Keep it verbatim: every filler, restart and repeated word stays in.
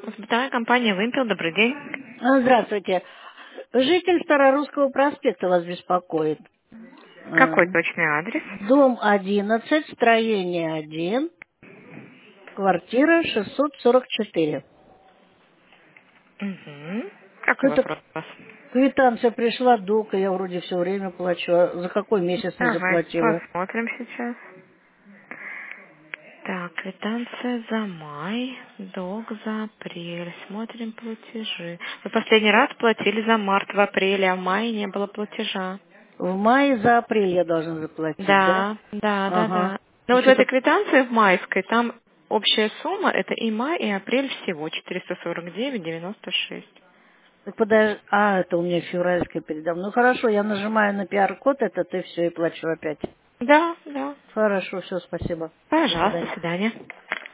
Госпитальная компания «Вымпел». Добрый день. А, Здравствуйте. Житель Старорусского проспекта вас беспокоит. А, Какой точный адрес? Дом одиннадцать, строение один, квартира шестьсот сорок четыре. Угу. Какой Это вопрос у вас? квитанция пришла, долг, я вроде все время плачу. А за какой месяц не Давайте заплатила? посмотрим сейчас. Так, квитанция за май, долг за апрель. Смотрим платежи. Вы последний раз платили за март в апреле, а в мае не было платежа. В мае за апрель я должна заплатить, да? Да, да, да, Ага. да. Но вот в Что-то этой квитанции в майской там общая сумма это и май, и апрель всего четыреста сорок девять девяносто шесть. так подож- А, это у меня февральская передо мной. Ну хорошо, я нажимаю на пиар-код этот и все, и плачу опять. Да, да. Хорошо, все, спасибо. До Пожалуйста, свидания. до свидания.